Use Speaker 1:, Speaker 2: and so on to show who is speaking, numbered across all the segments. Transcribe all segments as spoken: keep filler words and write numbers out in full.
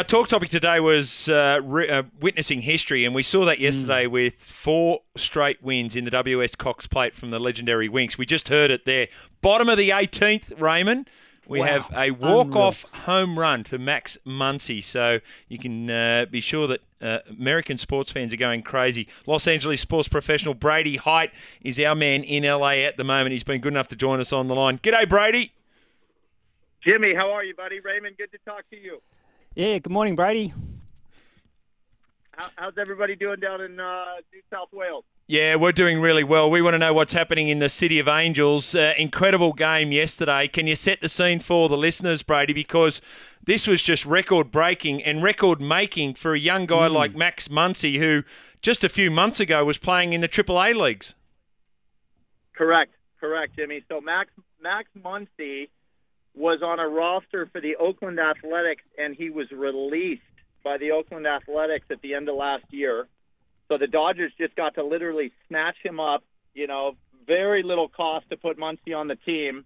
Speaker 1: our talk topic today was uh, re- uh, witnessing history, and we saw that yesterday mm. with four straight wins in the W S Cox Plate from the legendary Winx. We just heard it there. Bottom of the eighteenth, Raymond. We wow. have a walk-off Unreal. home run to Max Muncy, so you can uh, be sure that uh, American sports fans are going crazy. Los Angeles sports professional Brady Height is our man in L A at the moment. He's been good enough to join us on the line. G'day, Brady.
Speaker 2: Jimmy, how are you, buddy? Raymond, good to talk to you.
Speaker 3: Yeah, good morning, Brady.
Speaker 2: How, how's everybody doing down in uh, New South Wales?
Speaker 1: Yeah, we're doing really well. We want to know what's happening in the City of Angels. Uh, incredible game yesterday. Can you set the scene for the listeners, Brady? Because this was just record-breaking and record-making for a young guy mm. like Max Muncy, who just a few months ago was playing in the Triple A leagues.
Speaker 2: Correct, correct, Jimmy. So Max Max Muncy was on a roster for the Oakland Athletics, and he was released by the Oakland Athletics at the end of last year. So the Dodgers just got to literally snatch him up, you know, very little cost to put Muncy on the team.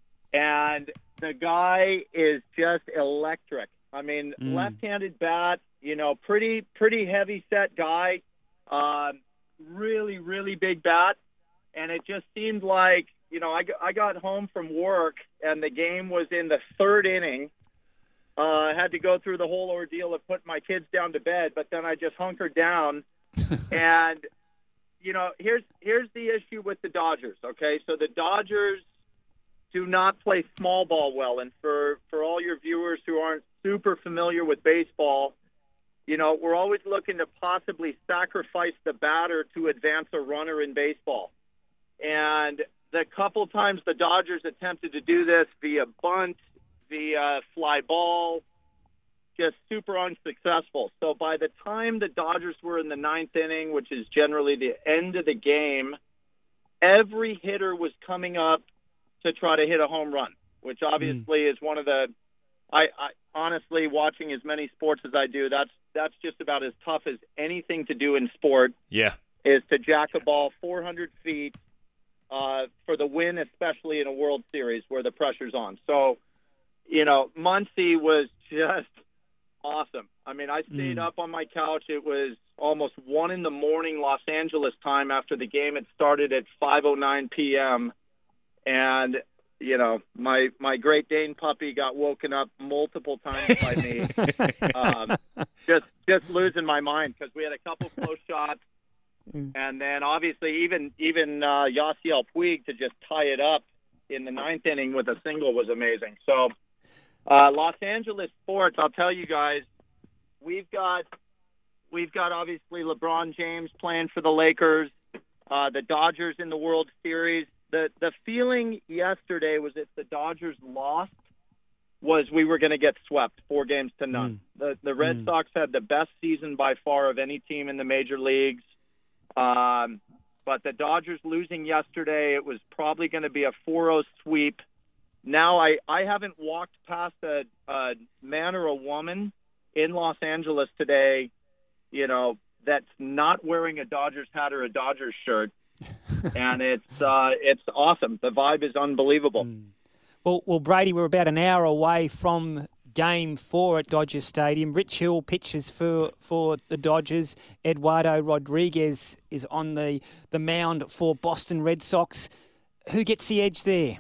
Speaker 2: And the guy is just electric. I mean, mm. left-handed bat, you know, pretty pretty heavy-set guy, um, really, really big bat. And it just seemed like, you know, I, I got home from work, and the game was in the third inning. Uh, I had to go through the whole ordeal of putting my kids down to bed, but then I just hunkered down. And, you know, here's here's the issue with the Dodgers, okay? So the Dodgers do not play small ball well. And for, for all your viewers who aren't super familiar with baseball, you know, we're always looking to possibly sacrifice the batter to advance a runner in baseball. And the couple times the Dodgers attempted to do this via bunt, via fly ball, just super unsuccessful. So by the time the Dodgers were in the ninth inning, which is generally the end of the game, every hitter was coming up to try to hit a home run, which obviously mm. is one of the I, I honestly, watching as many sports as I do, that's that's just about as tough as anything to do in sport.
Speaker 1: Yeah.
Speaker 2: Is to jack a ball four hundred feet uh, for the win, especially in a World Series where the pressure's on. So, you know, Muncy was just awesome. I mean, I stayed mm. up on my couch. It was almost one in the morning Los Angeles time after the game had started at five oh nine p.m. And, you know, my my Great Dane puppy got woken up multiple times by me. um, just just losing my mind because we had a couple close shots. And then, obviously, even even uh, Yasiel Puig to just tie it up in the ninth inning with a single was amazing. So, uh, Los Angeles sports, I'll tell you guys, we've got we've got obviously LeBron James playing for the Lakers, uh, the Dodgers in the World Series. The the feeling yesterday was if the Dodgers lost, was we were going to get swept four games to none. Mm. The the Red mm. Sox had the best season by far of any team in the major leagues. Um, but the Dodgers losing yesterday, it was probably going to be a four oh sweep. Now, I, I haven't walked past a, a man or a woman in Los Angeles today, you know, that's not wearing a Dodgers hat or a Dodgers shirt. And it's uh, it's awesome. The vibe is unbelievable.
Speaker 3: Mm. Well, well, Brady, we're about an hour away from Game four at Dodger Stadium. Rich Hill pitches for, for the Dodgers. Eduardo Rodriguez is on the, the mound for Boston Red Sox. Who gets the edge there?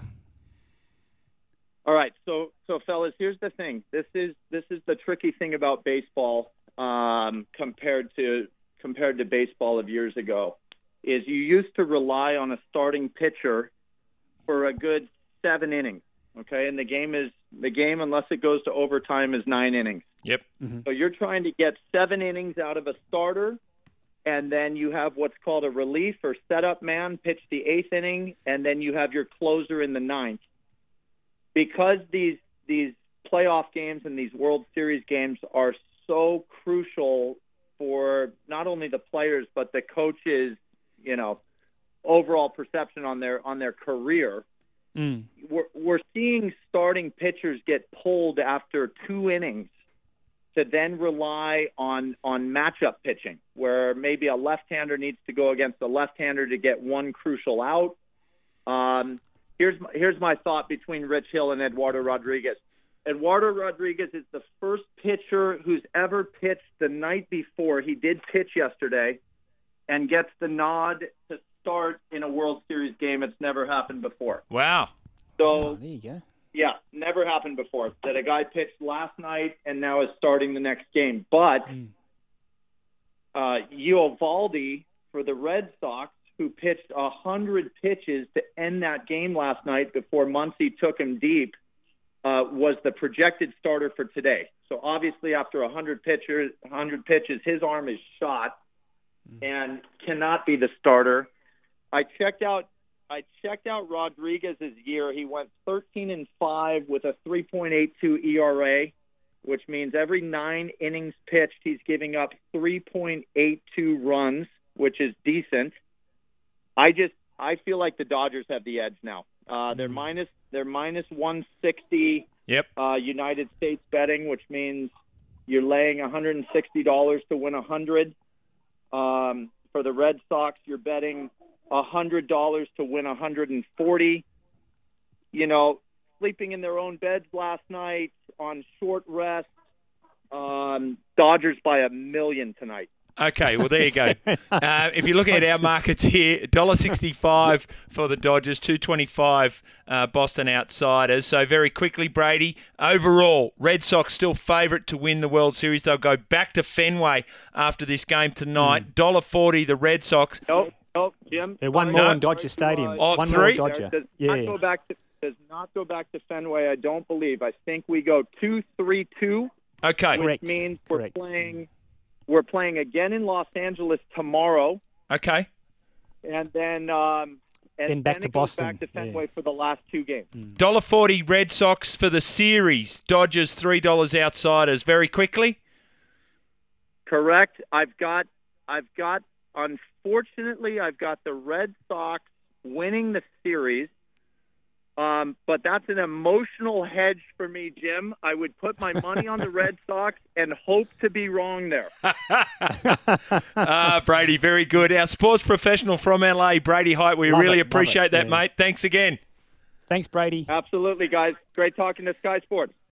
Speaker 2: All right, so so fellas, here's the thing. This is this is the tricky thing about baseball um, compared to compared to baseball of years ago. Is you used to rely on a starting pitcher for a good seven innings. Okay, and the game is the game, unless it goes to overtime, is nine innings.
Speaker 1: Yep.
Speaker 3: Mm-hmm.
Speaker 2: So you're trying to get seven innings out of a starter, and then you have what's called a relief or setup man pitch the eighth inning, and then you have your closer in the ninth. Because these these playoff games and these World Series games are so crucial for not only the players but the coaches, you know, overall perception on their on their career. Mm. We're, we're seeing starting pitchers get pulled after two innings to then rely on, on matchup pitching, where maybe a left-hander needs to go against a left-hander to get one crucial out. Um, here's, here's my thought between Rich Hill and Eduardo Rodriguez. Eduardo Rodriguez is the first pitcher who's ever pitched the night before. He did pitch yesterday and gets the nod to start in a World Series game. It's never happened before.
Speaker 1: Wow.
Speaker 2: So,
Speaker 3: Oh, there you go.
Speaker 2: yeah, never happened before that a guy pitched last night and now is starting the next game. But
Speaker 3: Mm.
Speaker 2: uh, Eovaldi for the Red Sox, who pitched one hundred pitches to end that game last night before Muncy took him deep, uh, was the projected starter for today. So obviously after one hundred pitchers, one hundred pitches, his arm is shot and cannot be the starter. I checked out I checked out Rodriguez's year. He went thirteen and five with a three point eight two E R A, which means every nine innings pitched, he's giving up three point eight two runs, which is decent. I just I feel like the Dodgers have the edge now. Uh, they're minus they're minus one sixty.
Speaker 1: Yep.
Speaker 2: Uh, United States betting, which means you're laying one hundred sixty dollars to win one hundred. Um, for the Red Sox, you're betting one hundred dollars to win one hundred forty. You know, sleeping in their own beds last night on short rest. Um, Dodgers by a million tonight.
Speaker 1: Okay, well, there you go. Uh, if you're looking at our markets here, one dollar sixty-five for the Dodgers, two twenty-five uh, Boston Outsiders. So very quickly, Brady, overall, Red Sox still favourite to win the World Series. They'll go back to Fenway after this game tonight. one dollar forty the Red Sox.
Speaker 2: Nope, nope, Jim.
Speaker 3: Yeah, one
Speaker 2: sorry,
Speaker 3: more
Speaker 2: sorry
Speaker 3: in Dodger
Speaker 2: to,
Speaker 3: Stadium.
Speaker 2: uh,
Speaker 1: Oh,
Speaker 3: one
Speaker 1: three?
Speaker 3: more Dodger.
Speaker 2: Does
Speaker 3: Yeah.
Speaker 2: not go back to does not go back to Fenway. I don't believe. I think we go two three two.
Speaker 1: Okay,
Speaker 3: Correct.
Speaker 2: Which means we're
Speaker 3: Correct.
Speaker 2: playing we're playing again in Los Angeles tomorrow,
Speaker 1: okay.
Speaker 2: and then um, and
Speaker 3: Then back
Speaker 2: then
Speaker 3: to
Speaker 2: it goes
Speaker 3: Boston,
Speaker 2: back to Fenway
Speaker 3: yeah.
Speaker 2: for the last two games.
Speaker 1: one dollar forty Red Sox for the series. Dodgers, three dollars Outsiders. Very quickly.
Speaker 2: Correct. I've got I've got unfortunately I've got the Red Sox winning the series. Um, but that's an emotional hedge for me, Jim. I would put my money on the Red Sox and hope to be wrong there.
Speaker 1: Ah, Brady, very good. Our sports professional from L A, Brady Height. We
Speaker 3: Love
Speaker 1: really
Speaker 3: it, love
Speaker 1: appreciate
Speaker 3: it,
Speaker 1: that,
Speaker 3: yeah.
Speaker 1: mate. Thanks again.
Speaker 3: Thanks, Brady.
Speaker 2: Absolutely, guys. Great talking to Sky Sports.